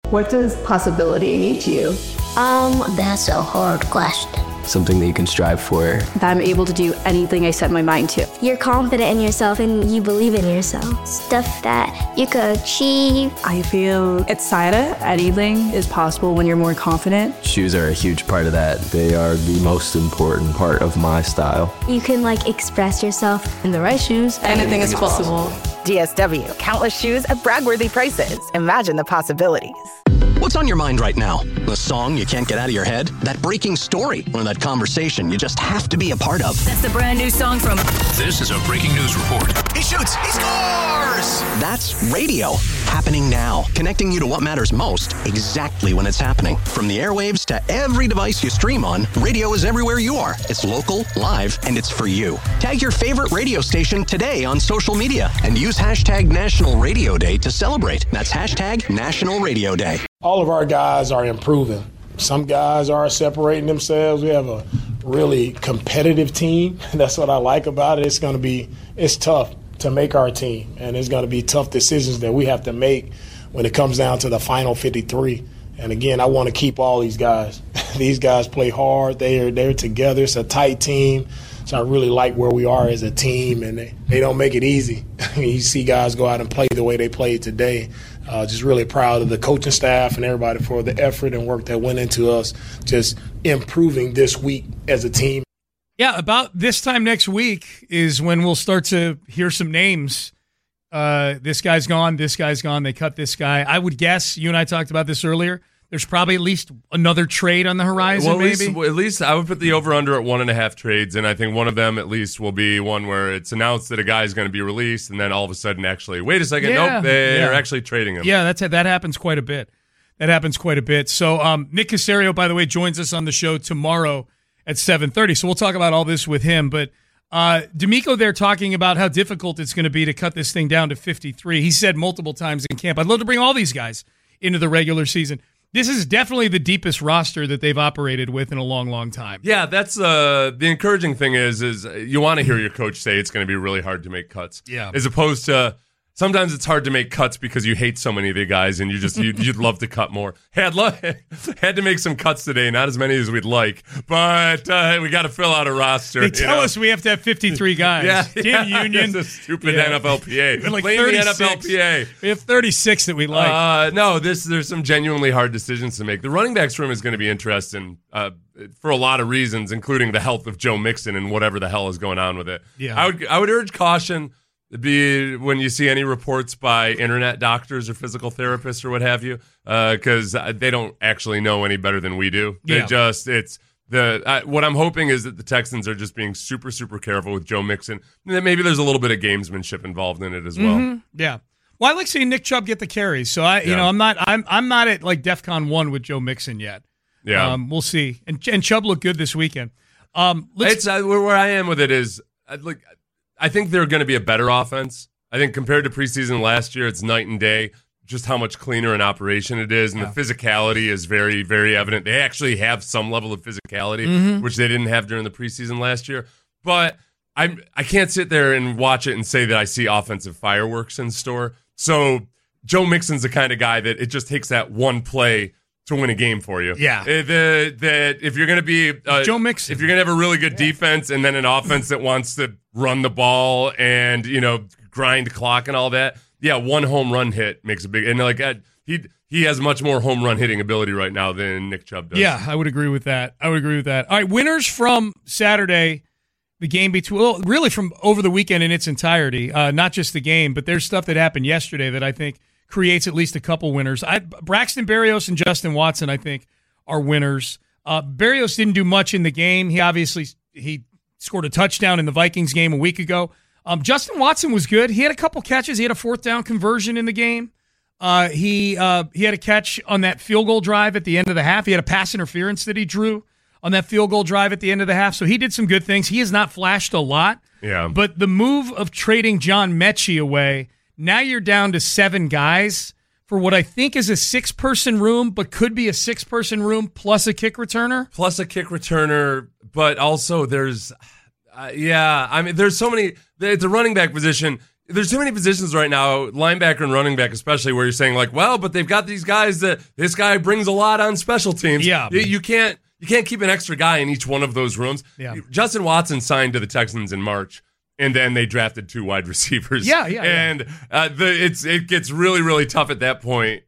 What does possibility mean to you? That's a hard question. Something that you can strive for. That I'm able to do anything I set my mind to. You're confident in yourself and you believe in yourself. Stuff that you could achieve. I feel excited. Anything is possible when you're more confident. Shoes are a huge part of that. They are the most important part of my style. You can express yourself. In the right shoes, anything is possible. DSW, countless shoes at brag-worthy prices. Imagine the possibilities. What's on your mind right now? The song you can't get out of your head? That breaking story? Or that conversation you just have to be a part of? That's the brand new song from... This is a breaking news report. He shoots! He scores! That's radio. Happening now. Connecting you to what matters most, exactly when it's happening. From the airwaves to every device you stream on, radio is everywhere you are. It's local, live, and it's for you. Tag your favorite radio station today on social media and use hashtag National Radio Day to celebrate. That's hashtag National Radio Day. All of our guys are improving. Some guys are separating themselves. We have a really competitive team. That's what I like about it. It's tough to make our team, and it's going to be tough decisions that we have to make when it comes down to the final 53. And again, I want to keep all these guys. These guys play hard. They're together. It's a tight team. So I really like where we are as a team, and they don't make it easy. You see guys go out and play the way they played today. Just really proud of the coaching staff and everybody for the effort and work that went into us just improving this week as a team. Yeah, about this time next week is when we'll start to hear some names. This guy's gone, this guy's gone, they cut this guy. I would guess, you and I talked about this earlier, there's probably at least another trade on the horizon, at least I would put the over-under at 1.5 trades, and I think one of them at least will be one where it's announced that a guy is going to be released, and then all of a sudden actually, wait a second, nope, they're actually trading him. Yeah, that happens quite a bit. So Nick Caserio, by the way, joins us on the show tomorrow at 7:30, so we'll talk about all this with him. But D'Amico there talking about how difficult it's going to be to cut this thing down to 53. He said multiple times in camp, I'd love to bring all these guys into the regular season. This is definitely the deepest roster that they've operated with in a long, long time. Yeah, that's the encouraging thing is you want to hear your coach say it's going to be really hard to make cuts. Yeah. As opposed to sometimes it's hard to make cuts because you hate so many of the guys and you'd love to cut more. Hey, had to make some cuts today, not as many as we'd like, but we got to fill out a roster. They tell us we have to have 53 guys. Damn Union. It's a stupid NFLPA. Like blame 36. The NFLPA. We have 36 that we like. No, there's some genuinely hard decisions to make. The running backs room is going to be interesting for a lot of reasons, including the health of Joe Mixon and whatever the hell is going on with it. Yeah. I would urge caution. When you see any reports by internet doctors or physical therapists or what have you, because they don't actually know any better than we do. What I'm hoping is that the Texans are just being super, super careful with Joe Mixon, and that maybe there's a little bit of gamesmanship involved in it as well. Mm-hmm. Yeah. Well, I like seeing Nick Chubb get the carries, so I'm not at like DEFCON 1 with Joe Mixon yet. Yeah. We'll see. And Chubb looked good this weekend. Where I am with it is I think they're going to be a better offense. I think compared to preseason last year, it's night and day, just how much cleaner an operation it is. And the physicality is very, very evident. They actually have some level of physicality, which they didn't have during the preseason last year. But I can't sit there and watch it and say that I see offensive fireworks in store. So Joe Mixon's the kind of guy that it just takes that one play to win a game for you. Yeah. That if you're going to be Joe Mixon, if you're going to have a really good defense and then an offense that wants to run the ball and grind clock and all that, one home run hit makes a big. And he has much more home run hitting ability right now than Nick Chubb does. Yeah, I would agree with that. All right, winners from Saturday, the game really from over the weekend in its entirety, not just the game, but there's stuff that happened yesterday that I think creates at least a couple winners. Braxton Berrios and Justin Watson, I think, are winners. Berrios didn't do much in the game. He scored a touchdown in the Vikings game a week ago. Justin Watson was good. He had a couple catches. He had a 4th down conversion in the game. He had a catch on that field goal drive at the end of the half. He had a pass interference that he drew on that field goal drive at the end of the half. So he did some good things. He has not flashed a lot. Yeah. But the move of trading John Mechie away, now you're down to 7 guys for what I think is a 6-person room, but could be a 6-person room plus a kick returner. But also there's, there's so many. The running back position, there's too many positions right now, linebacker and running back especially, where you're saying like, well, but they've got these guys that this guy brings a lot on special teams. Yeah. You can't keep an extra guy in each one of those rooms. Yeah. Justin Watson signed to the Texans in March, and then they drafted 2 wide receivers. And it gets really, really tough at that point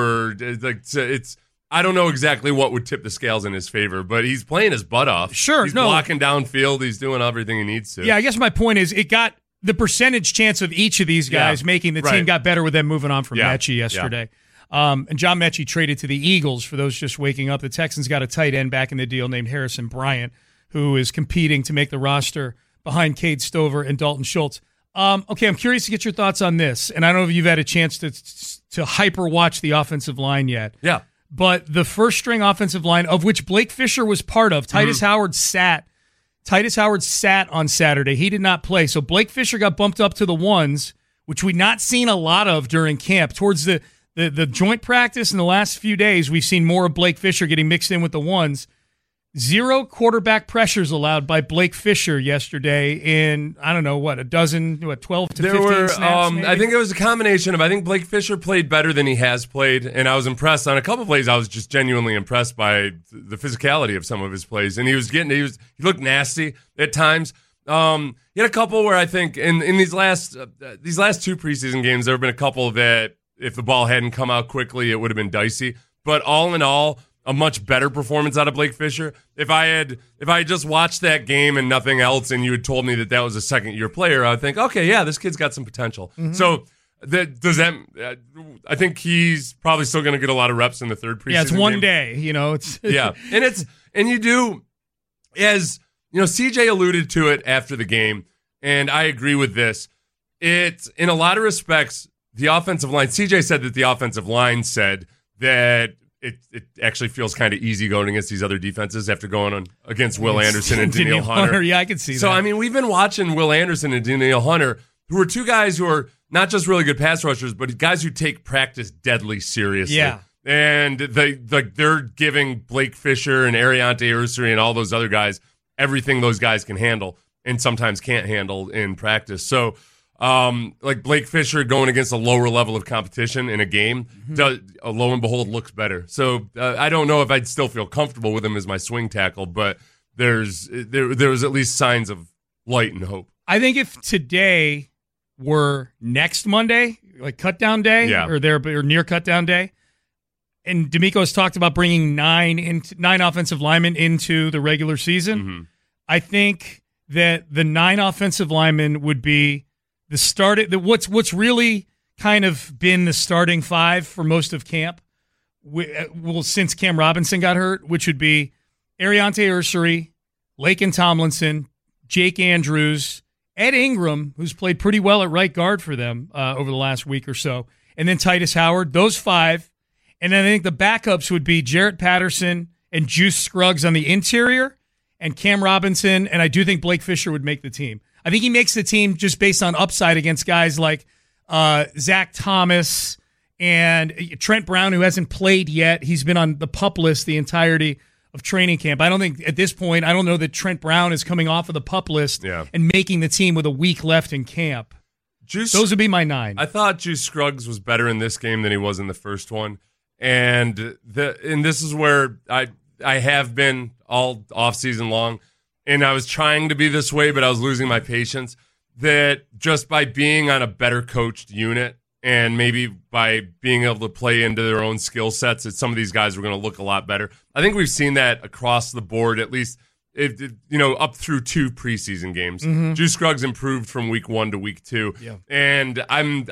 I don't know exactly what would tip the scales in his favor, but he's playing his butt off. Sure. He's blocking downfield. He's doing everything he needs to. Yeah, I guess my point is it got the percentage chance of each of these guys making the team got better with them moving on from Mechie yesterday. And John Mechie traded to the Eagles. For those just waking up, the Texans got a tight end back in the deal named Harrison Bryant, who is competing to make the roster behind Cade Stover and Dalton Schultz. Okay, I'm curious to get your thoughts on this, and I don't know if you've had a chance to hyper watch the offensive line yet. Yeah. But the first string offensive line, of which Blake Fisher was part of, Titus Howard sat on Saturday. He did not play. So Blake Fisher got bumped up to the ones, which we'd not seen a lot of during camp. Towards the joint practice in the last few days, we've seen more of Blake Fisher getting mixed in with the ones. 0 quarterback pressures allowed by Blake Fisher yesterday in, 12 to 15 snaps, maybe? I think it was a combination of, I think Blake Fisher played better than he has played, and I was impressed. On a couple of plays, I was just genuinely impressed by the physicality of some of his plays, and he looked nasty at times. He had a couple where I think in these last 2 preseason games, there have been a couple that if the ball hadn't come out quickly, it would have been dicey. But all in all, a much better performance out of Blake Fisher. If I had just watched that game and nothing else, and you had told me that was a second-year player, I would think, okay, yeah, this kid's got some potential. Mm-hmm. So I think he's probably still going to get a lot of reps in the third preseason. Yeah, it's one game. day, It's yeah, and you do, as CJ alluded to it after the game, and I agree with this. It's in a lot of respects the offensive line. CJ said that the offensive line said that. It actually feels kind of easy going against these other defenses after going on against Will Anderson and Danielle Hunter. Yeah, I can see that. So, I mean, we've been watching Will Anderson and Danielle Hunter, who are 2 guys who are not just really good pass rushers, but guys who take practice deadly seriously. Yeah. And they're giving Blake Fisher and Ariante Ursary and all those other guys everything those guys can handle and sometimes can't handle in practice. So, like Blake Fisher going against a lower level of competition in a game, lo and behold, looks better. So I don't know if I'd still feel comfortable with him as my swing tackle, but there was at least signs of light and hope. I think if today were next Monday, like cutdown day, or near cutdown day, and DeMeco has talked about bringing 9 offensive linemen into the regular season, I think that the 9 offensive linemen would be what's really kind of been the starting 5 for most of camp, since Cam Robinson got hurt, which would be Ariante Ursary, Laken Tomlinson, Jake Andrews, Ed Ingram, who's played pretty well at right guard for them over the last week or so, and then Titus Howard. Those 5, and then I think the backups would be Jarrett Patterson and Juice Scruggs on the interior, and Cam Robinson, and I do think Blake Fisher would make the team. I think he makes the team just based on upside against guys like Zach Thomas and Trent Brown, who hasn't played yet. He's been on the PUP list the entirety of training camp. I don't think at this point, I don't know that Trent Brown is coming off of the PUP list and making the team with a week left in camp. Those would be my 9. I thought Juice Scruggs was better in this game than he was in the first one. And this is where I have been all offseason long. And I was trying to be this way, but I was losing my patience, that just by being on a better coached unit and maybe by being able to play into their own skill sets, that some of these guys were going to look a lot better. I think we've seen that across the board, at least up through 2 preseason games. Juice Scruggs improved from week 1 to week 2. Yeah. And I'm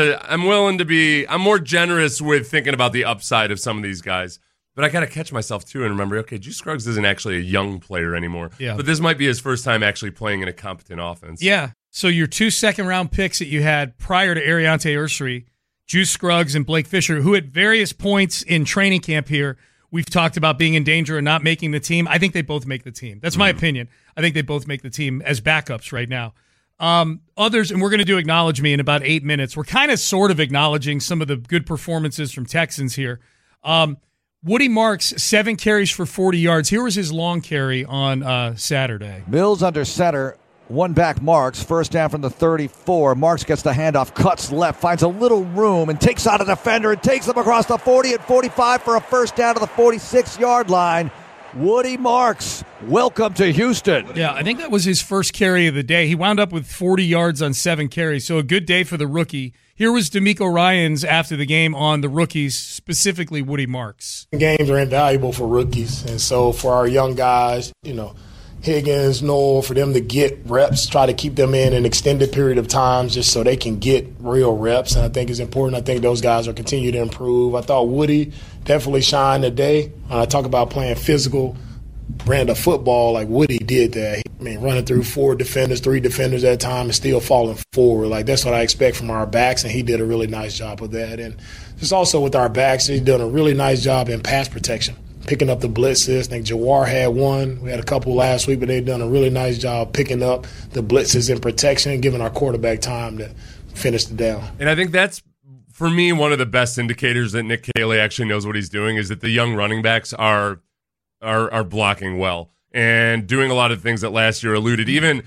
more generous with thinking about the upside of some of these guys. But I got to catch myself, too, and remember, okay, Juice Scruggs isn't actually a young player anymore. Yeah. But this might be his first time actually playing in a competent offense. Yeah. So your 2 second-round picks that you had prior to Ariante Ursary, Juice Scruggs and Blake Fisher, who at various points in training camp here, we've talked about being in danger and not making the team. I think they both make the team. That's my opinion. I think they both make the team as backups right now. Others, and we're going to do Acknowledge Me in about 8 minutes. We're kind of sort of acknowledging some of the good performances from Texans here. Woody Marks, 7 carries for 40 yards. Here was his long carry on Saturday. Mills under center. One back Marks, first down from the 34. Marks gets the handoff, cuts left, finds a little room, and takes out a defender and takes him across the 40 and 45 for a first down to the 46-yard line. Woody Marks, welcome to Houston. Yeah, I think that was his first carry of the day. He wound up with 40 yards on 7 carries, so a good day for the rookie. Here was D'Amico Ryans after the game on the rookies, specifically Woody Marks. Games are invaluable for rookies, and so for our young guys, Higgins, Noel, for them to get reps, try to keep them in an extended period of time just so they can get real reps, and I think it's important. I think those guys will continue to improve. I thought Woody definitely shined today. When I talk about playing physical brand of football, like Woody did that. Running through 3 defenders at a time and still falling forward. Like, that's what I expect from our backs, and he did a really nice job of that. And just also with our backs, he's done a really nice job in pass protection, picking up the blitzes. I think Jawar had one. We had a couple last week, but they've done a really nice job picking up the blitzes in protection and giving our quarterback time to finish the down. And I think that's, for me, one of the best indicators that Nick Caley actually knows what he's doing is that the young running backs are blocking well and doing a lot of things that last year eluded. Even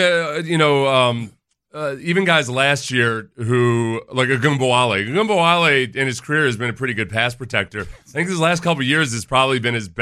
guys last year who, like Agumbawale in his career has been a pretty good pass protector. I think his last couple of years has probably been his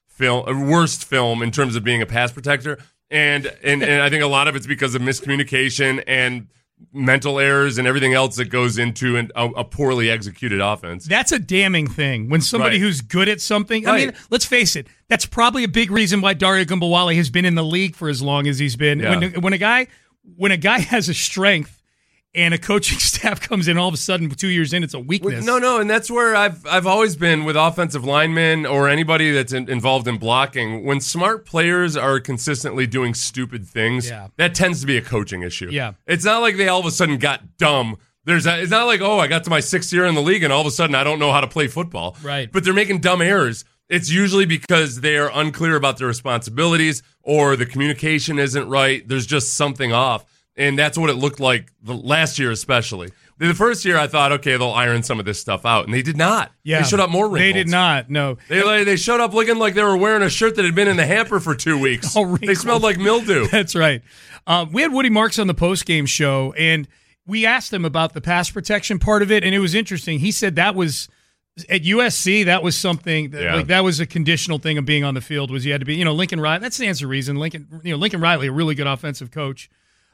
worst film in terms of being a pass protector. And I think a lot of it's because of miscommunication and mental errors and everything else that goes into a poorly executed offense. That's a damning thing. When somebody who's good at something, I mean, let's face it, that's probably a big reason why Dario Agumbawale has been in the league for as long as he's been. Yeah. When a guy has a strength and a coaching staff comes in all of a sudden 2 years in, it's a weakness. No, and that's where I've always been with offensive linemen or anybody that's involved in blocking. When smart players are consistently doing stupid things, that tends to be a coaching issue. Yeah. It's not like they all of a sudden got dumb. It's not like, I got to my 6th year in the league and all of a sudden I don't know how to play football. Right. But they're making dumb errors. It's usually because they are unclear about their responsibilities or the communication isn't right. There's just something off. And that's what it looked like last year especially. The first year I thought, okay, they'll iron some of this stuff out. And they did not. Yeah. They showed up more wrinkles. They did not, no. They showed up looking like they were wearing a shirt that had been in the hamper for 2 weeks. They smelled like mildew. That's right. We had Woody Marks on the postgame show, and we asked him about the pass protection part of it, and it was interesting. He said that was – at USC, that was something that was a conditional thing of being on the field was you had to be, Lincoln Riley. That stands to reason. Lincoln Riley, a really good offensive coach.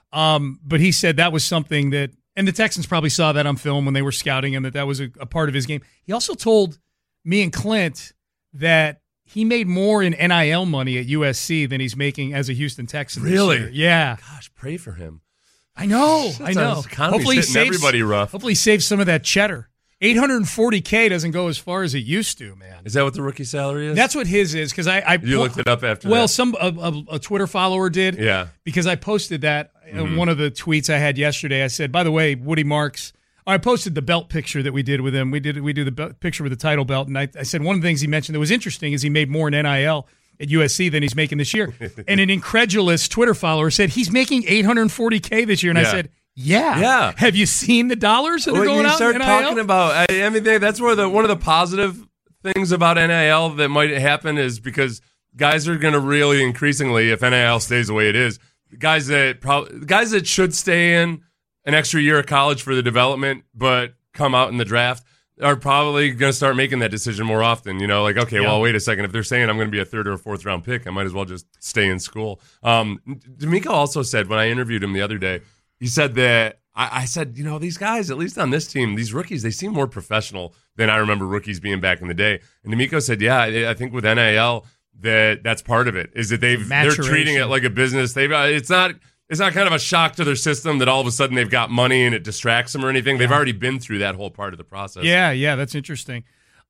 But he said that was something that, and the Texans probably saw that on film when they were scouting him, that was a part of his game. He also told me and Clint that he made more in NIL money at USC than he's making as a Houston Texan. Really? This year. Yeah. Gosh, pray for him. I know. Hopefully he saves everybody rough. Hopefully he saves some of that cheddar. $840K doesn't go as far as it used to, man. Is that what the rookie salary is? That's what his is, because you looked it up after that. Well, a Twitter follower did. Yeah. Because I posted that in one of the tweets I had yesterday. I said, by the way, Woody Marks. I posted the belt picture that we did with him. We do the picture with the title belt, and I said one of the things he mentioned that was interesting is he made more in NIL at USC than he's making this year. And an incredulous Twitter follower said he's making $840K this year, and I said. Yeah. Have you seen the dollars that are going out? You start talking about. I mean, that's where one of the positive things about NIL that might happen is because guys are going to really increasingly, if NIL stays the way it is, guys that should stay in an extra year of college for the development, but come out in the draft are probably going to start making that decision more often. Well, wait a second. If they're saying I'm going to be a 3rd or 4th round pick, I might as well just stay in school. D'Amico also said when I interviewed him the other day. He said that, I said, these guys, at least on this team, these rookies, they seem more professional than I remember rookies being back in the day. And D'Amico said, I think with NIL, that's part of it, is that they're treating it like a business. It's not kind of a shock to their system that all of a sudden they've got money and it distracts them or anything. Yeah. They've already been through that whole part of the process. Yeah, that's interesting.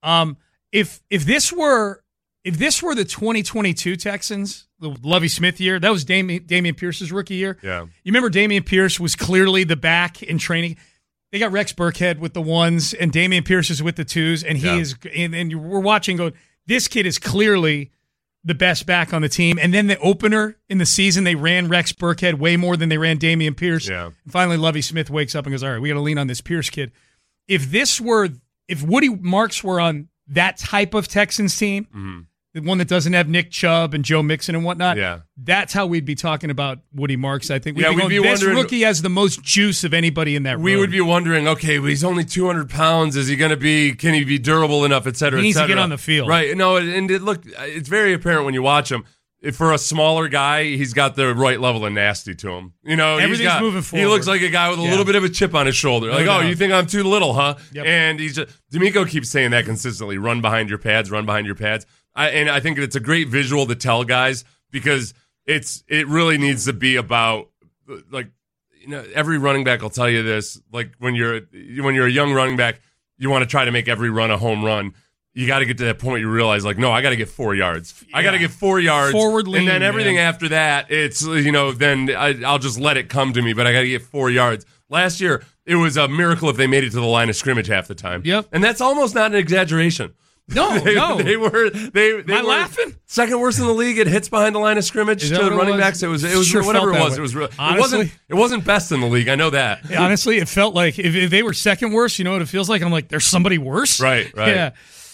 If this were the 2022 Texans, the Lovie Smith year, that was Dameon Pierce's rookie year. Yeah. You remember Dameon Pierce was clearly the back in training. They got Rex Burkhead with the 1s and Dameon Pierce is with the 2s, and he is. And we're watching going, this kid is clearly the best back on the team. And then the opener in the season, they ran Rex Burkhead way more than they ran Dameon Pierce. Yeah. And finally, Lovie Smith wakes up and goes, all right, we got to lean on this Pierce kid. If Woody Marks were on that type of Texans team, the one that doesn't have Nick Chubb and Joe Mixon and whatnot. Yeah. That's how we'd be talking about Woody Marks, I think. We'd Yeah, be we'd going, be this wondering- rookie has the most juice of anybody in that room. We would be wondering, okay, well, he's only 200 pounds. Is he going to be, can he be durable enough, et cetera, He needs et to cetera. get on the field. Right. No, and look, it's very apparent when you watch him. If for a smaller guy, he's got the right level of nasty to him. You know, Everything's moving He looks forward. like a guy with a little bit of a chip on his shoulder. Like, doubt. oh, you think I'm too little, huh? Yep. And he's just, D'Amico keeps saying that consistently. Run behind your pads, run behind your pads. And I think it's a great visual to tell guys because it really needs to be about, like, you know, every running back will tell you this. Like when you're a young running back, you want to try to make every run a home run. You got to get to that point you realize, like, no, I got to get 4 yards. I got to get 4 yards. Forward lean, and then everything man. after that, it's, you know, then I'll just let it come to me, but I got to get 4 yards. Last year, it was a miracle if they made it to the line of scrimmage half the time. Yep. And that's almost not an exaggeration. No, no. They were laughing? second worst in the league at hits behind the line of scrimmage Is to that what it running was? backs. It was Sure whatever felt it that was. way. It was real. Honestly? It wasn't best in the league. I know that. Honestly, it felt like if they were second worst, you know what it feels like? I'm like, there's somebody worse? Right. Yeah.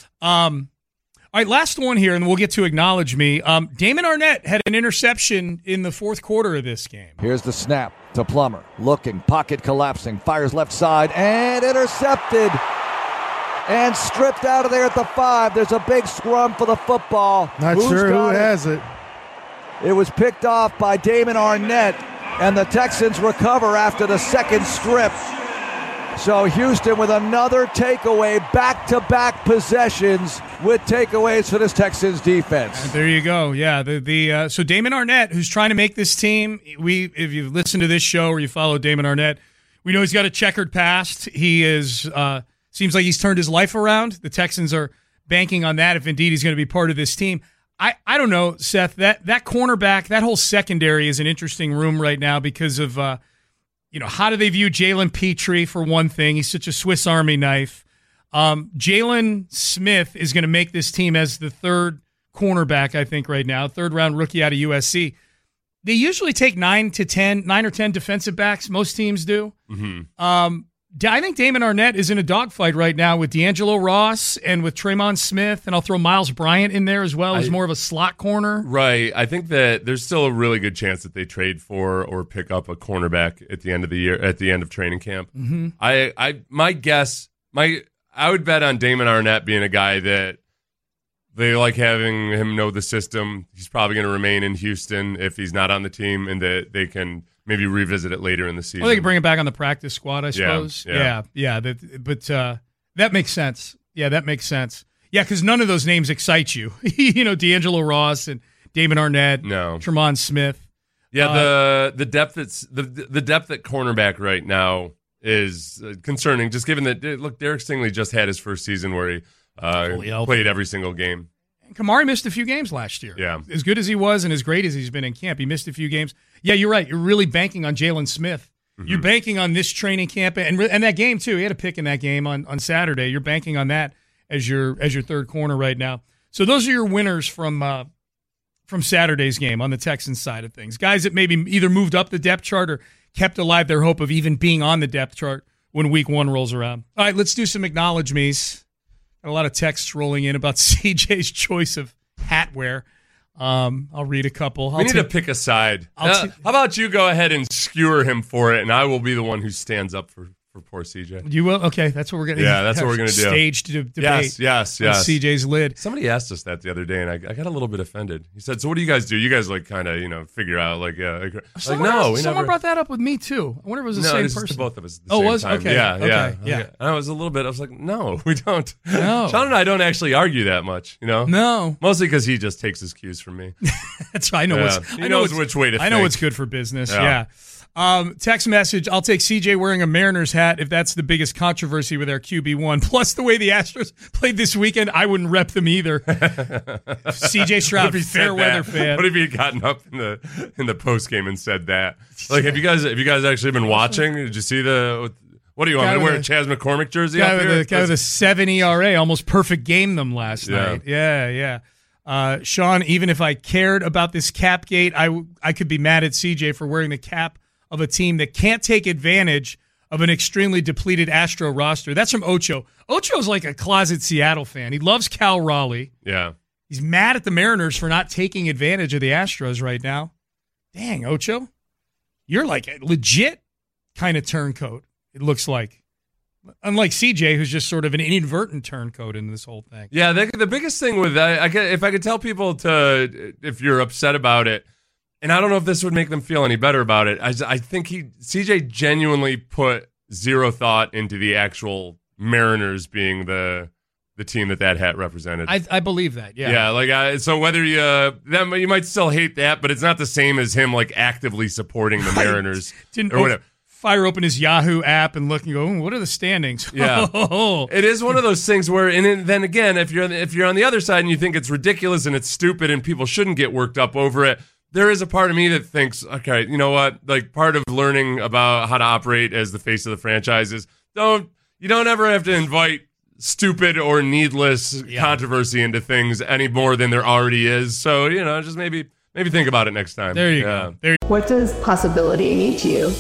All right, last one here, and we'll get to acknowledge me. Damon Arnett had an interception in the fourth quarter of this game. Here's the snap to Plummer. Looking, pocket collapsing, fires left side, and intercepted. And stripped out of there at the 5. There's a big scrum for the football. Not Who's sure who got it? has it. It was picked off by Damon Arnett, and the Texans recover after the second strip. So Houston with another takeaway, back-to-back possessions with takeaways for this Texans defense. There you go. Yeah, so Damon Arnett, who's trying to make this team, if you listen to this show or you follow Damon Arnett, we know he's got a checkered past. He is seems like he's turned his life around. The Texans are banking on that if indeed he's going to be part of this team. I don't know, Seth, that cornerback, that whole secondary is an interesting room right now because of how do they view Jalen Petrie for one thing? He's such a Swiss Army knife. Jalen Smith is going to make this team as the third cornerback, I think, right now, third-round rookie out of USC. They usually take 9 or 10 defensive backs. Most teams do. Mm-hmm. I think Damon Arnett is in a dogfight right now with D'Angelo Ross and with Tremon Smith, and I'll throw Miles Bryant in there as well as more of a slot corner. Right. I think that there's still a really good chance that they trade for or pick up a cornerback at the end of the year, at the end of training camp. Mm-hmm. I would bet on Damon Arnett being a guy that they like having him know the system. He's probably going to remain in Houston if he's not on the team, and that they can maybe revisit it later in the season. Well, they can bring him back on the practice squad, I suppose. Yeah. That makes sense. Yeah, that makes sense. Yeah, because none of those names excite you. D'Angelo Ross and Damon Arnett, Tremon Smith. Yeah, the depth the depth at cornerback right now is concerning. Just given that, look, Derek Stingley just had his first season where he played every single game. Kamari missed a few games last year. Yeah. As good as he was and as great as he's been in camp, he missed a few games. Yeah, you're right. You're really banking on Jalen Smith. Mm-hmm. You're banking on this training camp and that game, too. He had a pick in that game on Saturday. You're banking on that as your third corner right now. So those are your winners from Saturday's game on the Texans side of things. Guys that maybe either moved up the depth chart or kept alive their hope of even being on the depth chart when week one rolls around. All right, let's do some acknowledge me's. A lot of texts rolling in about CJ's choice of hat wear. I'll read a couple. We need to pick a side. How about you go ahead and skewer him for it, and I will be the one who stands up for poor CJ. You will? Okay, that's what we're going to do. Yeah, that's what we're going to do. Staged debate. Yes. CJ's lid. Somebody asked us that the other day, and I got a little bit offended. He said, so what do you guys do? You guys kind of figure out Someone brought that up with me too. I wonder if it was the same person. To both of us at the same same was? time. Okay. Yeah. And I was like, no, we don't. No. Sean and I don't actually argue that much, No. Mostly because he just takes his cues from me. That's right. I know which way to think. I know what's good for business. Yeah. Text message, I'll take CJ wearing a Mariners hat if that's the biggest controversy with our QB1. Plus, the way the Astros played this weekend, I wouldn't rep them either. CJ Stroud, fair weather fan. What if he had gotten up in the post game and said that? Like, have you guys actually been watching? Did you see what do you want me to wear a Chaz McCormick jersey up here? The guy with a 7 ERA, almost perfect game them last night. Yeah. Sean, even if I cared about this cap gate, I could be mad at CJ for wearing the cap of a team that can't take advantage of an extremely depleted Astro roster. That's from Ocho. Ocho's like a closet Seattle fan. He loves Cal Raleigh. Yeah. He's mad at the Mariners for not taking advantage of the Astros right now. Dang, Ocho. You're like a legit kind of turncoat, it looks like. Unlike CJ, who's just sort of an inadvertent turncoat in this whole thing. Yeah, the biggest thing with that, if I could tell people if you're upset about it, and I don't know if this would make them feel any better about it, I think CJ genuinely put zero thought into the actual Mariners being the team that hat represented. I believe that, yeah. Yeah, like so whether you might still hate that, but it's not the same as him like actively supporting the Mariners or whatever. Fire open his Yahoo app and look and go, what are the standings? Yeah, it is one of those things where, and then again, if you're on the other side and you think it's ridiculous and it's stupid and people shouldn't get worked up over it, there is a part of me that thinks, okay, you know what? Like part of learning about how to operate as the face of the franchise is you don't ever have to invite stupid or needless controversy into things any more than there already is. So just maybe think about it next time. There you go. What does possibility mean to you?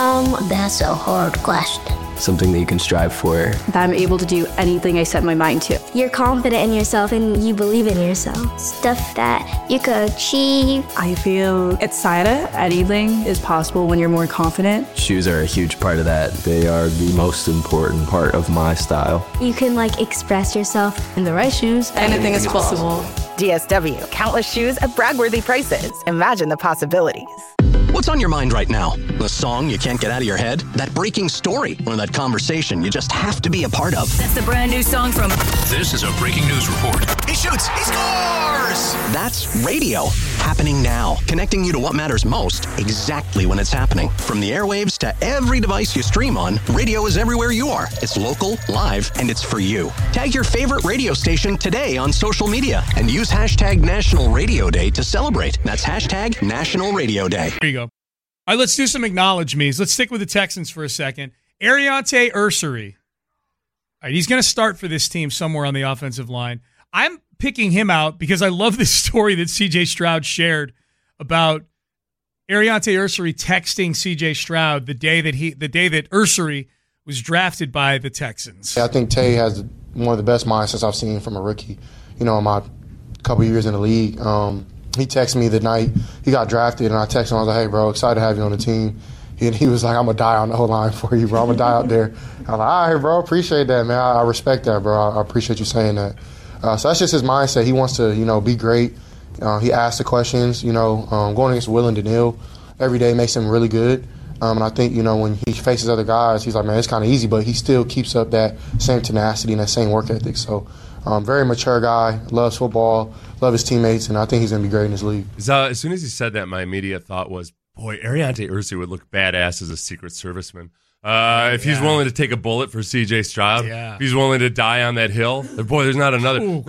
That's a hard question. Something that you can strive for. That I'm able to do anything I set my mind to. You're confident in yourself and you believe in yourself. Stuff that you could achieve. I feel at SIDA, anything is possible when you're more confident. Shoes are a huge part of that. They are the most important part of my style. You can express yourself. In the right shoes, anything is possible. DSW, countless shoes at brag-worthy prices. Imagine the possibilities. What's on your mind right now? The song you can't get out of your head? That breaking story? Or that conversation you just have to be a part of? That's the brand new song from... This is a breaking news report. He shoots! He scores! That's radio. Happening now. Connecting you to what matters most, exactly when it's happening. From the airwaves to every device you stream on, radio is everywhere you are. It's local, live, and it's for you. Tag your favorite radio station today on social media and use hashtag National Radio Day to celebrate. That's hashtag National Radio Day. There you go. All right, let's do some acknowledge me's. Let's stick with the Texans for a second. Ariante Ursary. All right, he's going to start for this team somewhere on the offensive line. I'm picking him out because I love this story that C.J. Stroud shared about Ariante Ursary texting C.J. Stroud the day that Ursary was drafted by the Texans. I think Tay has one of the best mindsets I've seen from a rookie. In my couple years in the league. He texted me the night he got drafted, and I texted him. I was like, hey, bro, excited to have you on the team. And he was like, I'm going to die on the O-line for you, bro. I'm going to die out there. I was like, all right, bro, appreciate that, man. I respect that, bro. I appreciate you saying that. So that's just his mindset. He wants to, be great. He asks the questions, going against Will and Daniil every day makes him really good. And I think, when he faces other guys, he's like, man, it's kind of easy, but he still keeps up that same tenacity and that same work ethic. So very mature guy, loves football, loves his teammates, and I think he's going to be great in this league. As soon as he said that, my immediate thought was, boy, Ariante Ursary would look badass as a Secret Serviceman. If he's willing to take a bullet for C.J. Stroud, if he's willing to die on that hill, boy, there's not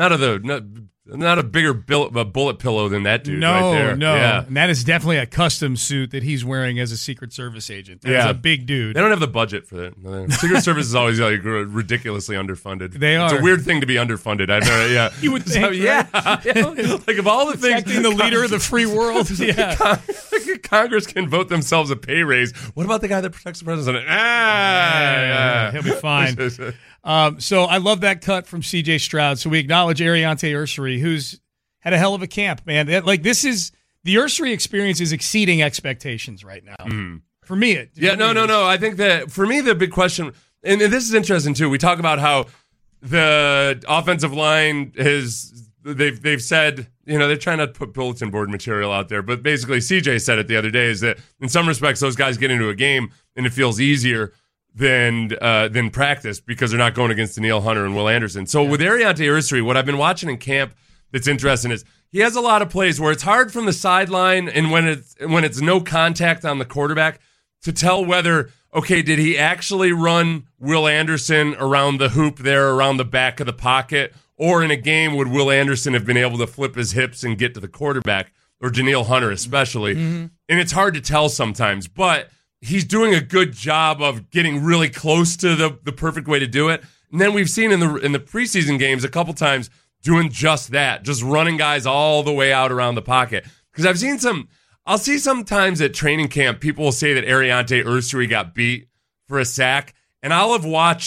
a bigger bullet pillow than that dude right there. No. Yeah. And that is definitely a custom suit that he's wearing as a Secret Service agent. That's a big dude. They don't have the budget for that. Secret Service is always ridiculously underfunded. They are. It's a weird thing to be underfunded. Yeah. You would think, right? Like of all the things, protecting the leader of the free world. Yeah. Congress can vote themselves a pay raise. What about the guy that protects the president? He'll be fine. So I love that cut from C.J. Stroud. So we acknowledge Ariante Ursary, who's had a hell of a camp, man. The Ursary experience is exceeding expectations right now. For me, no. I think that for me, the big question, and this is interesting too. We talk about how the offensive line they've said, they're trying to put bulletin board material out there, but basically CJ said it the other day is that in some respects those guys get into a game and it feels easier than practice because they're not going against Daniil Hunter and Will Anderson. So with Ariante Ursary, what I've been watching in camp that's interesting is he has a lot of plays where it's hard from the sideline and when it's no contact on the quarterback to tell whether, okay, did he actually run Will Anderson around the hoop there, around the back of the pocket, or in a game would Will Anderson have been able to flip his hips and get to the quarterback, or Daniil Hunter especially. Mm-hmm. And it's hard to tell sometimes, but he's doing a good job of getting really close to the perfect way to do it. And then we've seen in the preseason games a couple times doing just that, just running guys all the way out around the pocket. Because I'll see sometimes at training camp, people will say that Ariante Ursary got beat for a sack, and I'll have watched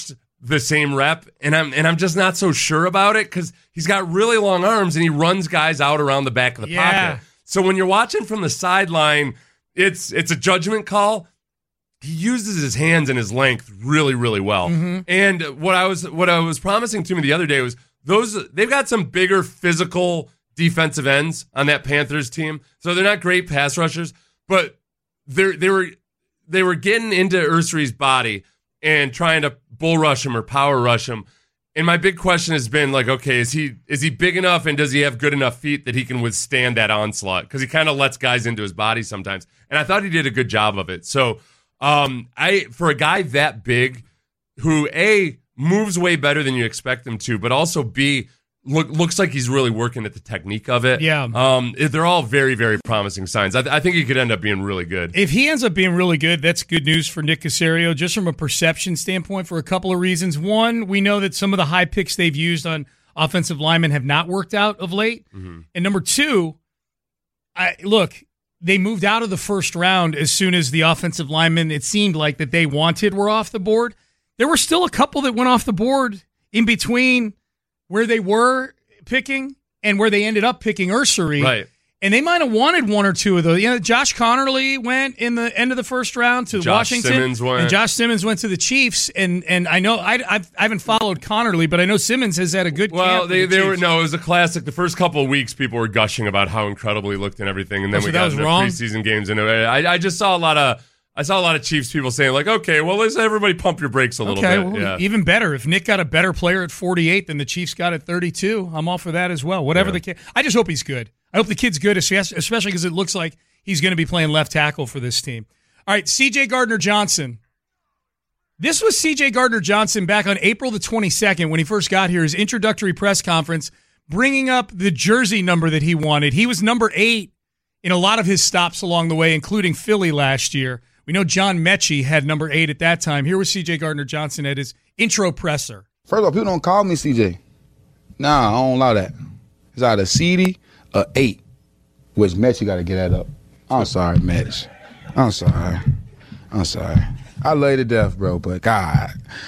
the same rep, and I'm just not so sure about it because he's got really long arms and he runs guys out around the back of the pocket. So when you're watching from the sideline, it's a judgment call. He uses his hands and his length really, really well. And what I was promising to me the other day was they've got some bigger physical defensive ends on that Panthers team. So they're not great pass rushers, but they were getting into Ursery's body and trying to bull rush him or power rush him. And my big question has been like, okay, is he big enough and does he have good enough feet that he can withstand that onslaught? Because he kind of lets guys into his body sometimes. And I thought he did a good job of it. So for a guy that big who A, moves way better than you expect him to, but also B, looks like he's really working at the technique of it. Yeah. They're all very, very promising signs. I think he could end up being really good. If he ends up being really good, that's good news for Nick Caserio, just from a perception standpoint for a couple of reasons. One, we know that some of the high picks they've used on offensive linemen have not worked out of late. And number two, they moved out of the first round as soon as the offensive linemen it seemed like that they wanted were off the board. There were still a couple that went off the board in between where they were picking and where they ended up picking Ursery. Right. And they might have wanted one or two of those. Josh Connerly went in the end of the first round to Washington. Simmons went. And Josh Simmons went to the Chiefs. And I know I haven't followed Connerly, but I know Simmons has had a good camp. Well, it was a classic. The first couple of weeks, people were gushing about how incredible he looked and everything, and then we got into preseason games, and I just saw a lot of Chiefs people saying like, okay, well, let's everybody pump your brakes a little bit. Well, yeah. Even better. If Nick got a better player at 48 than the Chiefs got at 32, I'm all for that as well. Whatever the case. I just hope he's good. I hope the kid's good, especially because it looks like he's going to be playing left tackle for this team. All right, C.J. Gardner-Johnson. This was C.J. Gardner-Johnson back on April the 22nd when he first got here, his introductory press conference, bringing up the jersey number that he wanted. He was number 8 in a lot of his stops along the way, including Philly last year. We know John Mechie had number 8 at that time. Here was C.J. Gardner-Johnson at his intro presser. First of all, people don't call me C.J. Nah, I don't allow that. It's either CD or 8, which Mechie got to get that up. I'm sorry, Mech. I'm sorry. I love you to death, bro, but God.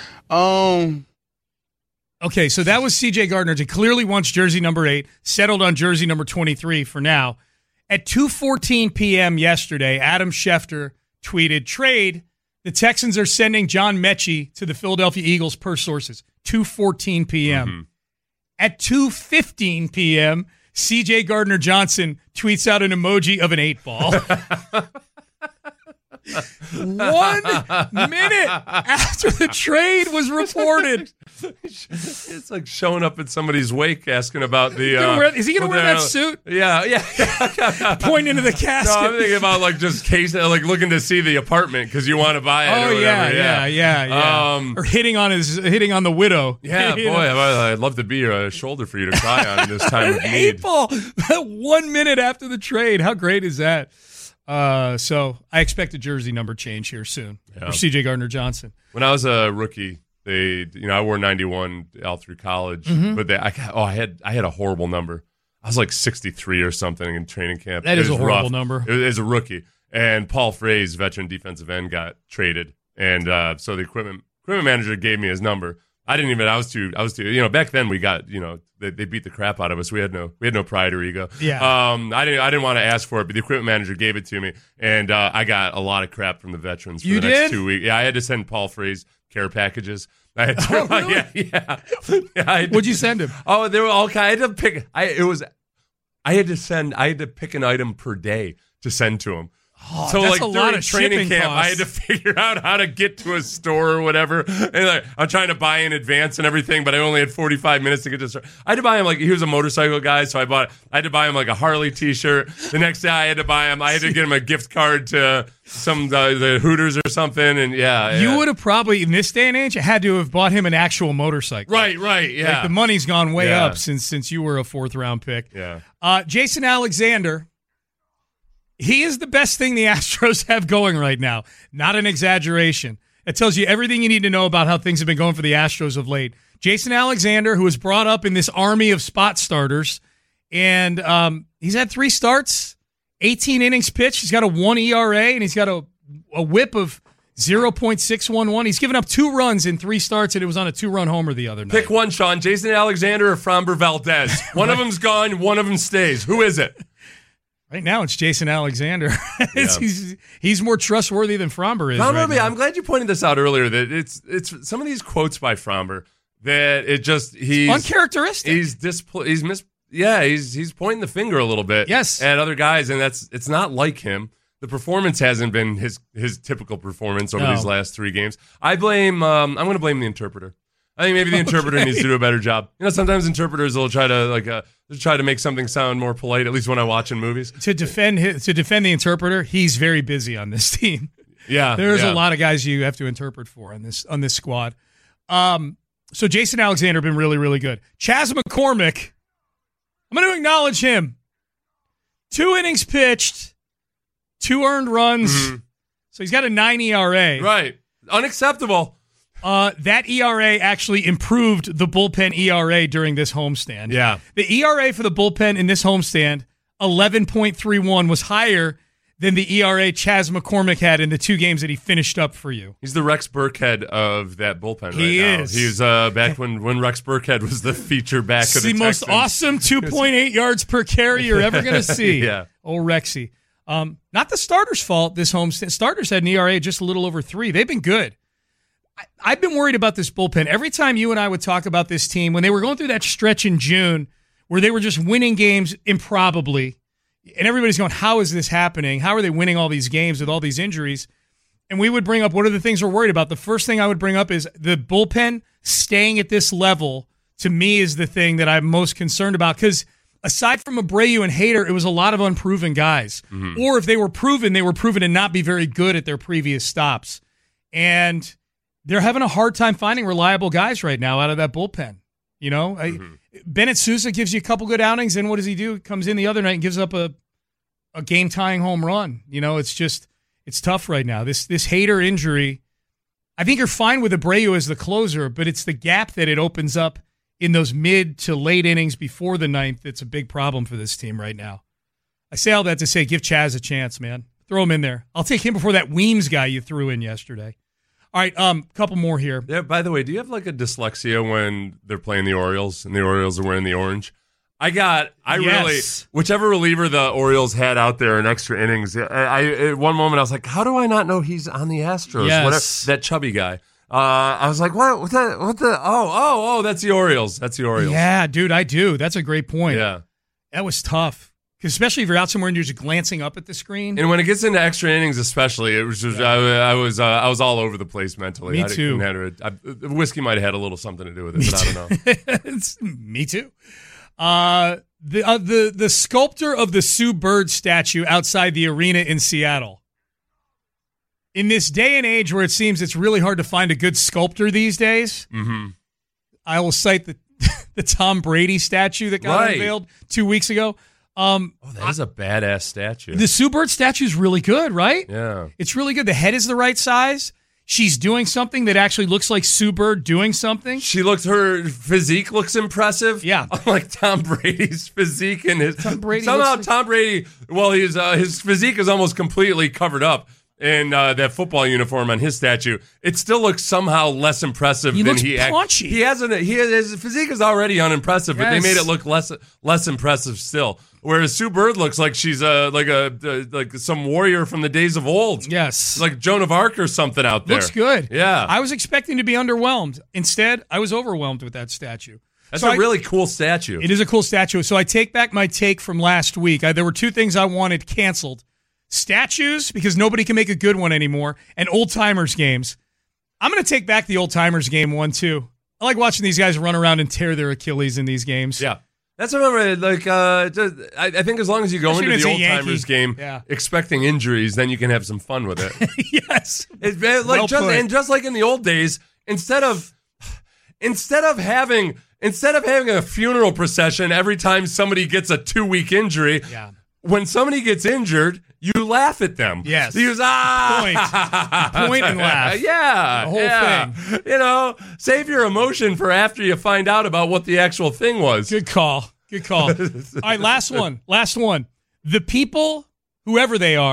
Okay, so that was C.J. Gardner. He clearly wants jersey number 8, settled on jersey number 23 for now. At 2:14 p.m. yesterday, Adam Schefter tweeted, trade, the Texans are sending John Mechie to the Philadelphia Eagles per sources. 2:14 p.m. At 2:15 p.m., C.J. Gardner-Johnson tweets out an emoji of an 8-ball. 1 minute after the trade was reported. It's like showing up at somebody's wake asking about the... is he going to wear that suit? Yeah. Point into the casket. No, I'm thinking about like looking to see the apartment because you want to buy it or whatever. Yeah. Or hitting on the widow. Yeah, boy, I'd love to be a shoulder for you to cry on in this time of need. 8-ball 1 minute after the trade. How great is that? So I expect a jersey number change here soon for C.J. Gardner-Johnson. When I was a rookie, I wore 91 all through college, but I had a horrible number. I was like 63 or something in training camp. That is a horrible number. As a rookie, and Paul Fraze, veteran defensive end, got traded, and so the equipment manager gave me his number. I didn't even. I was too. Back then we got. They beat the crap out of us. We had no pride or ego. Yeah. I didn't want to ask for it, but the equipment manager ggave it to me, and I got a lot of crap from the veterans for the next 2 weeks. Yeah, I had to send Paul Fraze care packages. I had to, really? Yeah. What'd you send him? Oh, they were all kind. I had to pick. I had to pick an item per day to send to him. Oh, so that's like a lot during of training camp, costs. I had to figure out how to get to a store or whatever. And I'm trying to buy in advance and everything, but I only had 45 minutes to get to the store. I had to buy him he was a motorcycle guy, so I had to buy him a Harley T-shirt. The next day, I had to get him a gift card to some the Hooters or something. And you would have probably in this day and age had to have bought him an actual motorcycle. Right, yeah. Like the money's gone way up since you were a 4th round pick. Yeah. Jason Alexander. He is the best thing the Astros have going right now. Not an exaggeration. It tells you everything you need to know about how things have been going for the Astros of late. Jason Alexander, who was brought up in this army of spot starters, and he's had 3 starts, 18 innings pitched. He's got a 1 ERA, and he's got a whip of 0.611. He's given up 2 runs in 3 starts, and it was on a 2-run homer the other night. Pick one, Sean. Jason Alexander or Framber Valdez. One of them's gone, one of them stays. Who is it? Right now, it's Jason Alexander. He's more trustworthy than Framber is. Framber, I'm glad you pointed this out earlier. That it's some of these quotes by Framber that he's uncharacteristic. He's pointing the finger a little bit. Yes. At other guys, and it's not like him. The performance hasn't been his typical performance over these last 3 games. I'm going to blame the interpreter. I think maybe the interpreter needs to do a better job. Sometimes interpreters will try to make something sound more polite. At least when I watch in movies. To defend the interpreter, he's very busy on this team. Yeah, there's a lot of guys you have to interpret for on this squad. So Jason Alexander been really, really good. Chas McCormick, I'm going to acknowledge him. 2 innings pitched, 2 earned runs. Mm-hmm. So he's got a 9 ERA. Right, unacceptable. That ERA actually improved the bullpen ERA during this homestand. Yeah. The ERA for the bullpen in this homestand, 11.31, was higher than the ERA Chas McCormick had in the 2 games that he finished up for you. He's the Rex Burkhead of that bullpen right now. He is. He was back when Rex Burkhead was the feature back of the Texans. The most awesome 2.8 yards per carry you're ever going to see. Yeah. Oh, Rexy. Not the starters' fault this homestand. Starters had an ERA just a little over 3. They've been good. I've been worried about this bullpen. Every time you and I would talk about this team, when they were going through that stretch in June where they were just winning games improbably, and everybody's going, how is this happening? How are they winning all these games with all these injuries? And we would bring up, what are the things we're worried about? The first thing I would bring up is the bullpen staying at this level, to me, is the thing that I'm most concerned about. Because aside from Abreu and Hader, it was a lot of unproven guys. Mm-hmm. Or if they were proven to not be very good at their previous stops. And they're having a hard time finding reliable guys right now out of that bullpen. Bennett Sousa gives you a couple good outings, and what does he do? Comes in the other night and gives up a game-tying home run. It's tough right now. This Hader injury, I think you're fine with Abreu as the closer, but it's the gap that it opens up in those mid to late innings before the 9th that's a big problem for this team right now. I say all that to say give Chas a chance, man. Throw him in there. I'll take him before that Weems guy you threw in yesterday. All right, couple more here. Yeah, by the way, do you have like a dyslexia when they're playing the Orioles and the Orioles are wearing the orange? Really, whichever reliever the Orioles had out there in extra innings, at one moment I was like, how do I not know he's on the Astros? Yes. That chubby guy. I was like, what that's the Orioles. That's the Orioles. Yeah, dude, I do. That's a great point. Yeah. That was tough. Especially if you're out somewhere and you're just glancing up at the screen. And when it gets into extra innings especially, it was just, I was all over the place mentally. Me too. The whiskey might have had a little something to do with it, but I don't know. Me too. The sculptor of the Sue Bird statue outside the arena in Seattle. In this day and age where it seems it's really hard to find a good sculptor these days, I will cite the Tom Brady statue that got unveiled 2 weeks ago. That is a badass statue. The Sue Bird statue is really good, right? Yeah. It's really good. The head is the right size. She's doing something that actually looks like Sue Bird doing something. Her physique looks impressive. Yeah. Unlike Tom Brady's physique and Tom Brady Tom Brady, well, his physique is almost completely covered up in that football uniform on his statue. It still looks somehow less impressive than he punchy. His physique is already unimpressive, but they made it look less impressive still. Whereas Sue Bird looks like she's like some warrior from the days of old. Yes. Like Joan of Arc or something out there. Looks good. Yeah. I was expecting to be underwhelmed. Instead, I was overwhelmed with that statue. That's a really cool statue. It is a cool statue. So I take back my take from last week. There were 2 things I wanted canceled. Statues, because nobody can make a good one anymore, and old-timers games. I'm going to take back the old-timers game one, too. I like watching these guys run around and tear their Achilles in these games. Yeah. That's what I think as long as you go into the old-timers game expecting injuries, then you can have some fun with it. Yes. Just like in the old days, instead of having a funeral procession every time somebody gets a 2-week injury, when somebody gets injured, you laugh at them. Yes. You use, Point and laugh. Yeah. The whole thing. Save your emotion for after you find out about what the actual thing was. Good call. All right, last one. The people, whoever they are,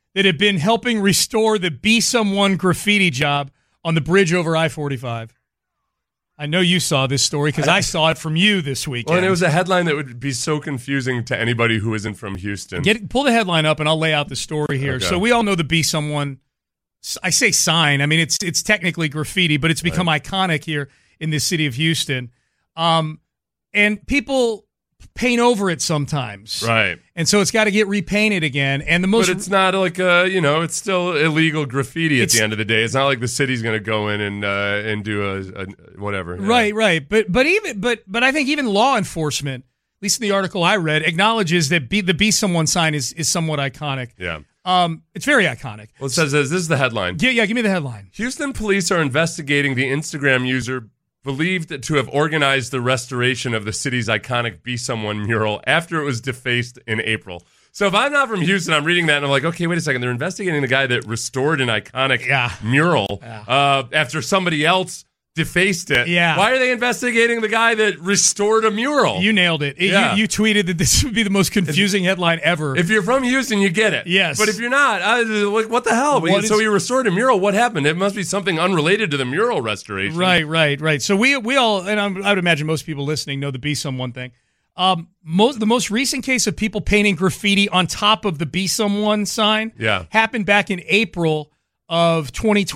that had been helping restore the Be Someone graffiti job on the bridge over I-45. I know you saw this story because I saw it from you this weekend. Well, and it was a headline that would be so confusing to anybody who isn't from Houston. Pull the headline up and I'll lay out the story here. Okay. So we all know the Be Someone, I say sign. I mean, it's technically graffiti, but it's become iconic here in the city of Houston. And people paint over it sometimes. Right. And so it's got to get repainted again. And But it's not like it's still illegal graffiti at the end of the day. It's not like the city's going to go in and do a whatever. Right. But I think even law enforcement, at least in the article I read, acknowledges that the Be Someone sign is somewhat iconic. Yeah. It's very iconic. Well, it says this is the headline. Yeah, give me the headline. Houston police are investigating the Instagram user believed to have organized the restoration of the city's iconic Be Someone mural after it was defaced in April. So if I'm not from Houston, I'm reading that and I'm like, okay, wait a second. They're investigating the guy that restored an iconic mural after somebody else defaced it. Yeah. Why are they investigating the guy that restored a mural? You nailed it. Yeah. You tweeted that this would be the most confusing headline ever. If you're from Houston, you get it. Yes. But if you're not, what the hell? So you restored a mural. What happened? It must be something unrelated to the mural restoration. Right. So we all, and I would imagine most people listening know the Be Someone thing. The most recent case of people painting graffiti on top of the Be Someone sign happened back in April of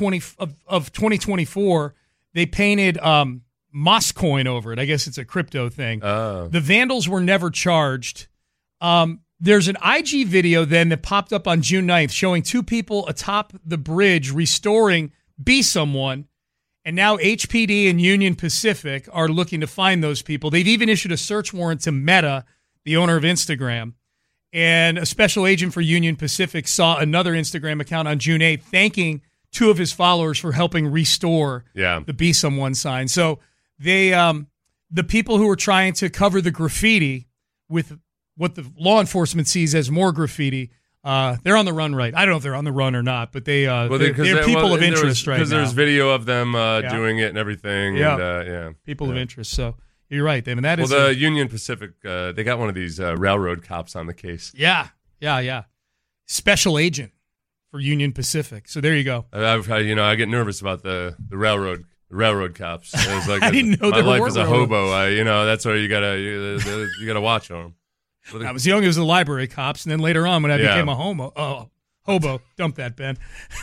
2024. They painted Moscoin over it. I guess it's a crypto thing. The vandals were never charged. There's an IG video then that popped up on June 9th showing two people atop the bridge restoring Be Someone. And now HPD and Union Pacific are looking to find those people. They've even issued a search warrant to Meta, the owner of Instagram. And a special agent for Union Pacific saw another Instagram account on June 8th thanking two of his followers for helping restore the Be Someone sign. So they, the people who were trying to cover the graffiti with what the law enforcement sees as more graffiti, they're on the run right. I don't know if they're on the run or not, but they're people of interest right now. Because there's video of them doing it and everything. Yeah. People of interest. So you're right, David. That is the Union Pacific, they got one of these railroad cops on the case. Yeah. Special agent for Union Pacific. So there you go. I get nervous about the railroad cops. It's like I didn't know my there life were as a hobo. That's why you gotta watch them. I was young as the library cops, and then later on when I became a hobo. Dump that, Ben.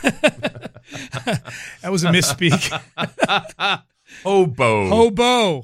That was a misspeak. Hobo.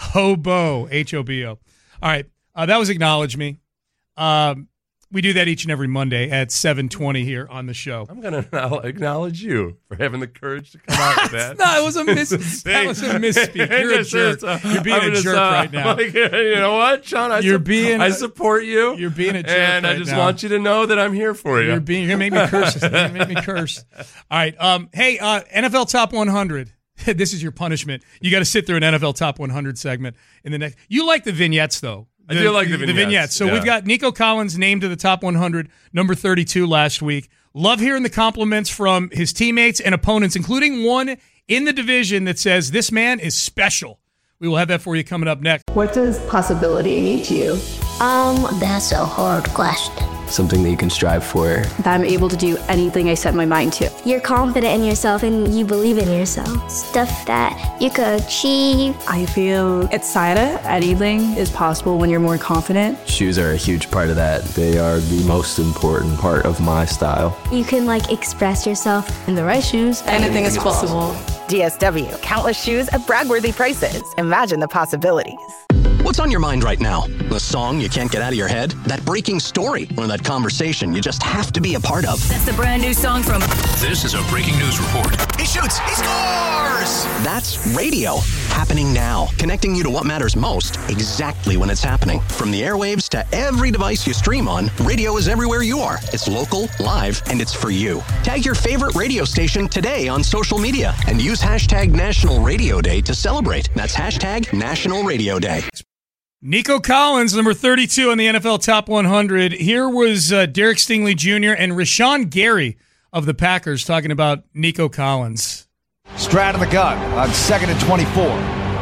Hobo. All right. That was Acknowledge Me. We do that each and every Monday at 7:20 here on the show. I'm going to acknowledge you for having the courage to come out with that. No, it was a misspeak. You're a jerk. You're being a jerk right now. You know what, Sean? I support you. You're being a jerk and right I just now. want you to know that I'm here for you. You're going to make me curse. You're going to make me curse. All right. Hey, NFL Top 100. This is your punishment. You got to sit through an NFL Top 100 segment in the next. You like the vignettes, though. I do like the vignettes. So we've got Nico Collins named to the top 100, number 32 last week. Love hearing the compliments from his teammates and opponents, including one in the division that says this man is special. We will have that for you coming up next. What does possibility mean to you? That's a hard question. Something that you can strive for. That I'm able to do anything I set my mind to. You're confident in yourself and you believe in yourself. Stuff that you could achieve. I feel excited. Anything is possible when you're more confident. Shoes are a huge part of that. They are the most important part of my style. You can express yourself. In the right shoes, anything is possible. DSW, countless shoes at brag-worthy prices. Imagine the possibilities. What's on your mind right now? The song you can't get out of your head? That breaking story? Or that conversation you just have to be a part of? That's the brand new song from... This is a breaking news report. He shoots! He scores! That's radio. Happening now. Connecting you to what matters most, exactly when it's happening. From the airwaves to every device you stream on, radio is everywhere you are. It's local, live, and it's for you. Tag your favorite radio station today on social media and use hashtag National Radio Day to celebrate. That's hashtag National Radio Day. Nico Collins, number 32 on the NFL Top 100. Here was Derek Stingley Jr. and Rashawn Gary of the Packers talking about Nico Collins. Strat in the gun on 2nd and 24.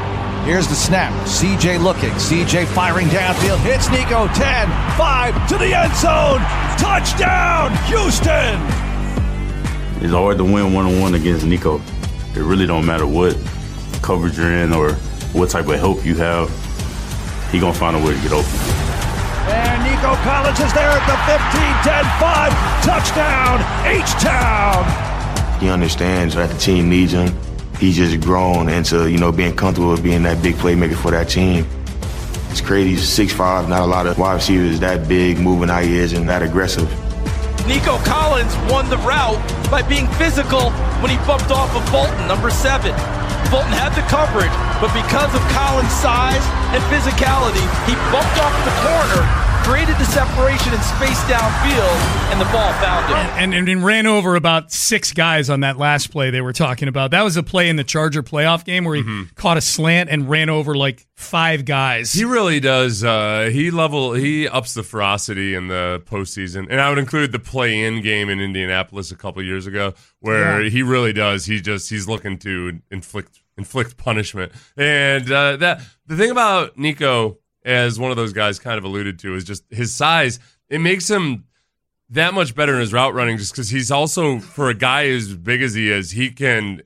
Here's the snap. CJ looking. CJ firing downfield. Hits Nico. 10, 5 to the end zone. Touchdown, Houston. It's hard to win one-on-one against Nico. It really don't matter what coverage you're in or what type of help you have. He gonna find a way to get open. And Nico Collins is there at the 15, 10, 5. Touchdown, H-Town. He understands that the team needs him. He's just grown into, being comfortable with being that big playmaker for that team. It's crazy. He's 6'5", not a lot of wide receivers that big, moving how he is, and that aggressive. Nico Collins won the route by being physical when he bumped off of Fulton, number 7. Fulton had the coverage, but because of Collins' size and physicality, he bumped off the corner, created the separation and space downfield, and the ball found him. And ran over about 6 guys on that last play they were talking about. That was a play in the Charger playoff game where he caught a slant and ran over like 5 guys. He really does. He ups the ferocity in the postseason, and I would include the play-in game in Indianapolis a couple years ago, where he really does. He's looking to inflict punishment, and the thing about Nico, as one of those guys kind of alluded to, is just his size. It makes him that much better in his route running, just because he's also, for a guy as big as he is, he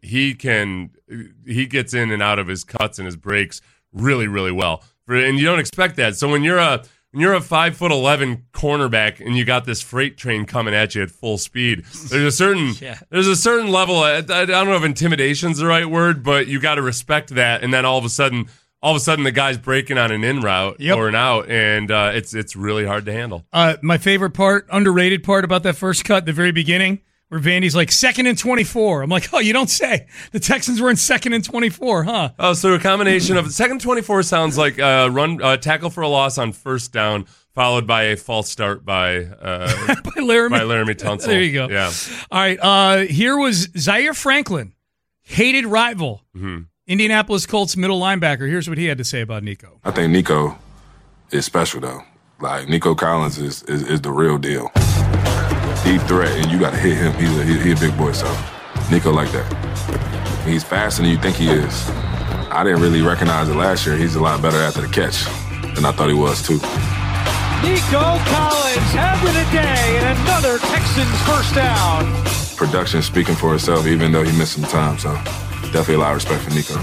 gets in and out of his cuts and his breaks really, really well. And you don't expect that. So when you're a 5'11" cornerback and you got this freight train coming at you at full speed, there's a certain level. I don't know if intimidation's the right word, but you got to respect that. And then all of a sudden the guy's breaking on an in route or an out, and it's really hard to handle. My favorite part, underrated part about that first cut, the very beginning, where Vandy's like 2nd and 24. I'm like, oh, you don't say. The Texans were in 2nd and 24, huh? Oh, so a combination of 2nd and 24 sounds like tackle for a loss on first down, followed by a false start by Laramie Tunsil. There you go. Yeah. All right. Here was Zaire Franklin, hated rival. Mm-hmm. Indianapolis Colts middle linebacker. Here's what he had to say about Nico. I think Nico is special, though. Like, Nico Collins is the real deal. Deep threat, and you got to hit him. He's a big boy, so Nico like that. He's faster than you think he is. I didn't really recognize it last year. He's a lot better after the catch than I thought he was, too. Nico Collins having a day and another Texans first down. Production speaking for itself, even though he missed some time, so definitely a lot of respect for Nico.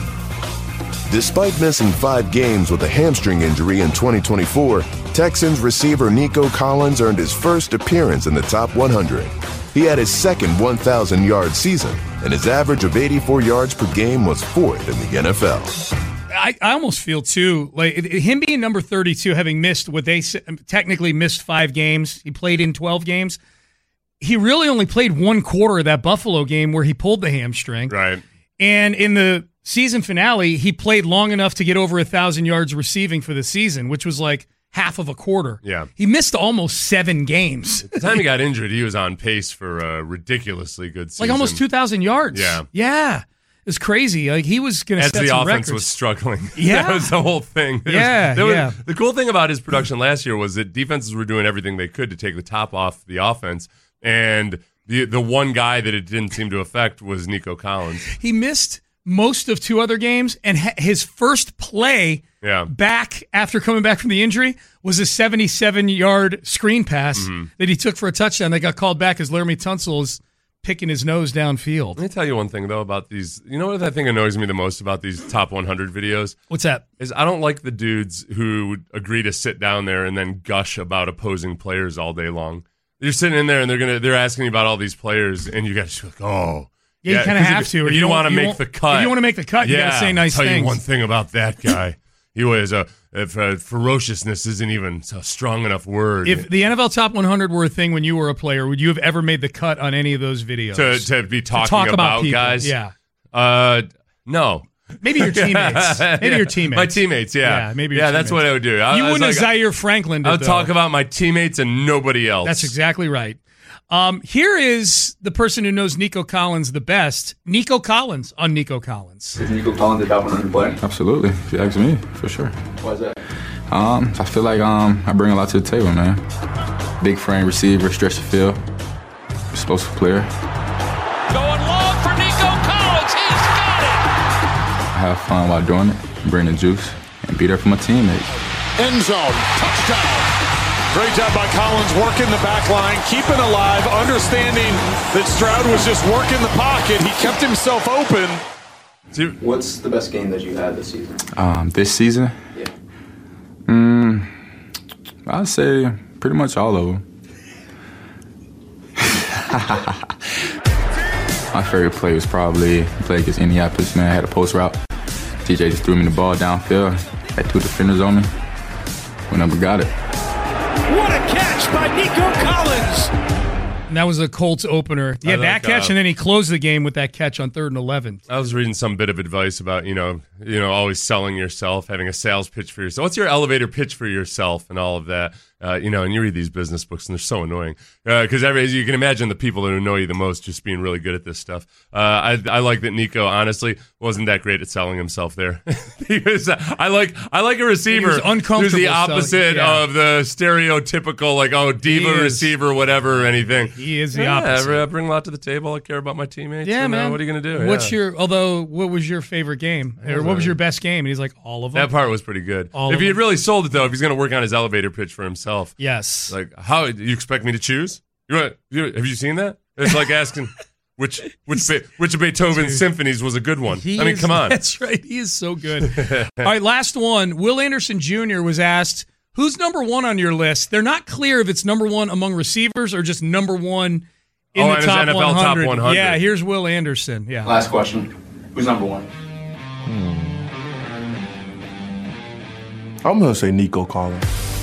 Despite missing 5 games with a hamstring injury in 2024, Texans receiver Nico Collins earned his first appearance in the top 100. He had his second 1,000-yard season, and his average of 84 yards per game was 4th in the NFL. I almost feel, too, like him being number 32, having missed what they technically missed 5 games, he played in 12 games. He really only played 1 quarter of that Buffalo game where he pulled the hamstring. Right. And in the season finale, he played long enough to get over 1,000 yards receiving for the season, which was like half of a quarter. Yeah. He missed almost 7 games. At the time he got injured, he was on pace for a ridiculously good season. Like almost 2,000 yards. Yeah. Yeah. It was crazy. Like he was going to set some records. As the offense was struggling. Yeah. That was the whole thing. The cool thing about his production last year was that defenses were doing everything they could to take the top off the offense, and the one guy that it didn't seem to affect was Nico Collins. He missed most of 2 other games, and his first play back after coming back from the injury was a 77-yard screen pass that he took for a touchdown that got called back as Laramie Tunsil is picking his nose downfield. Let me tell you one thing, though, about these. You know what I think annoys me the most about these top 100 videos? What's that? Is I don't like the dudes who agree to sit down there and then gush about opposing players all day long. You're sitting in there and they're asking you about all these players, and you got to be like, oh. Yeah, you kind of have to. If you want to make the cut. If you want to make the cut, you got to say nice things. I'll tell you one thing about that guy. He was ferociousness isn't even a strong enough word. If the NFL Top 100 were a thing when you were a player, would you have ever made the cut on any of those videos? To be talking about people, guys? Yeah. No. Maybe your teammates. My teammates, yeah. Maybe that's what I would do. You wouldn't have Zaire Franklin did, I'll talk about my teammates and nobody else. That's exactly right. Here is the person who knows Nico Collins the best, Nico Collins on Nico Collins. Is Nico Collins a top 100 player? Absolutely, if you ask me, for sure. Why is that? I feel like I bring a lot to the table, man. Big frame receiver, stretch the field, explosive player. Going long for Nico Collins. He's got it. have fun while doing it, bring the juice, and be there for my teammates. End zone, touchdown. Great job by Collins working the back line, keeping alive, understanding that Stroud was just working the pocket. He kept himself open. What's the best game that you had this season? This season? Yeah. I'd say pretty much all of them. My favorite play was probably play against Indianapolis, man. I had a post route. TJ just threw me the ball downfield. Had 2 defenders on me. We never got it. What a catch by Nico Collins! And that was a Colts opener. Yeah, that catch, and then he closed the game with that catch on 3rd and 11. I was reading some bit of advice about, always selling yourself, having a sales pitch for yourself. What's your elevator pitch for yourself and all of that? And you read these business books, and they're so annoying. Because you can imagine the people that annoy you the most just being really good at this stuff. I like that Nico, honestly, wasn't that great at selling himself there. Because I like a receiver who's the opposite of the stereotypical, diva receiver, whatever, or anything. He is the opposite. I bring a lot to the table. I care about my teammates. Yeah, man. What are you going to do? What was your favorite game? Or what was your best game? And he's like, all of them. That part was pretty good. If he had really sold it, though, if he's going to work on his elevator pitch for himself. Yes. Like, how you expect me to choose? Have you seen that? It's like asking which of Beethoven's symphonies was a good one. Come on. That's right. He is so good. All right, last one. Will Anderson Jr. was asked, who's number 1 on your list? They're not clear if it's number 1 among receivers or just number 1 in the top NFL 100. Top 100. Yeah, here's Will Anderson. Yeah. Last question. Who's number 1? I'm going to say Nico Collins.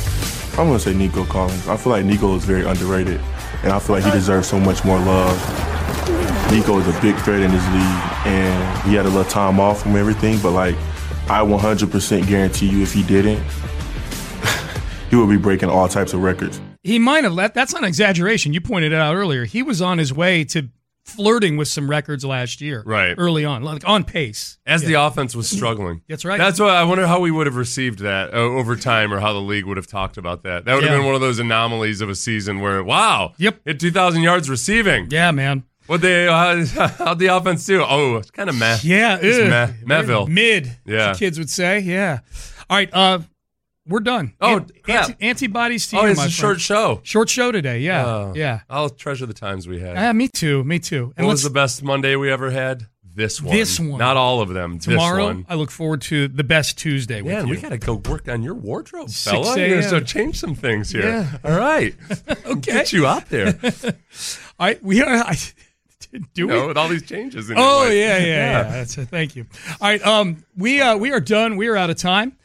I feel like Nico is very underrated, and I feel like he deserves so much more love. Nico is a big threat in this league, and he had a little time off from everything, but I 100% guarantee you if he didn't, he would be breaking all types of records. He might have let. That's not an exaggeration. You pointed it out earlier. He was on his way to flirting with some records last year, right? Early on, on pace. As the offense was struggling. That's right. That's why I wonder how we would have received that over time, or how the league would have talked about that. That would have been one of those anomalies of a season where, wow, hit 2,000 yards heceiving. Yeah, man. How'd the offense do? Oh, it's kind of meh. Yeah, Mehville. Mid. Yeah, as the kids would say. Yeah. All right. We're done. Antibodies to you, it's my a short show. Short show today, yeah. I'll treasure the times we had. Me too. And what was the best Monday we ever had? This one. Not all of them. Tomorrow, this one. I look forward to the best Tuesday with you. We got to go work on your wardrobe, 6 fella. a.m. So change some things here. Yeah. All right. Okay. Get you out there. All right. We are... with all these changes in your life. Yeah. That's thank you. All right, we are done. We are out of time.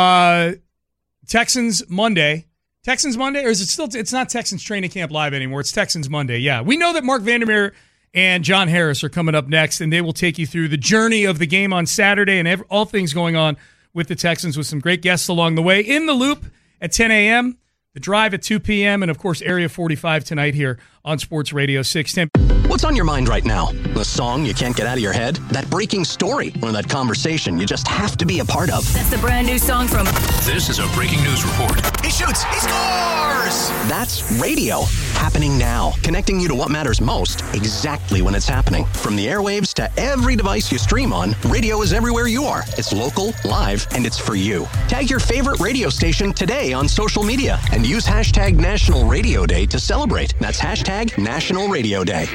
Texans Monday, or is it still? It's not Texans Training Camp Live anymore. It's Texans Monday. Yeah, we know that Mark Vandermeer and John Harris are coming up next, and they will take you through the journey of the game on Saturday and all things going on with the Texans, with some great guests along the way. In the Loop at 10 a.m., The Drive at 2 p.m., and of course Area 45 tonight here on Sports Radio 610. What's on your mind right now? The song you can't get out of your head? That breaking story? Or that conversation you just have to be a part of? That's the brand new song from... This is a breaking news report. He shoots! He scores! That's radio. Happening now. Connecting you to what matters most, exactly when it's happening. From the airwaves to every device you stream on, radio is everywhere you are. It's local, live, and it's for you. Tag your favorite radio station today on social media and use hashtag National Radio Day to celebrate. That's hashtag National Radio Day.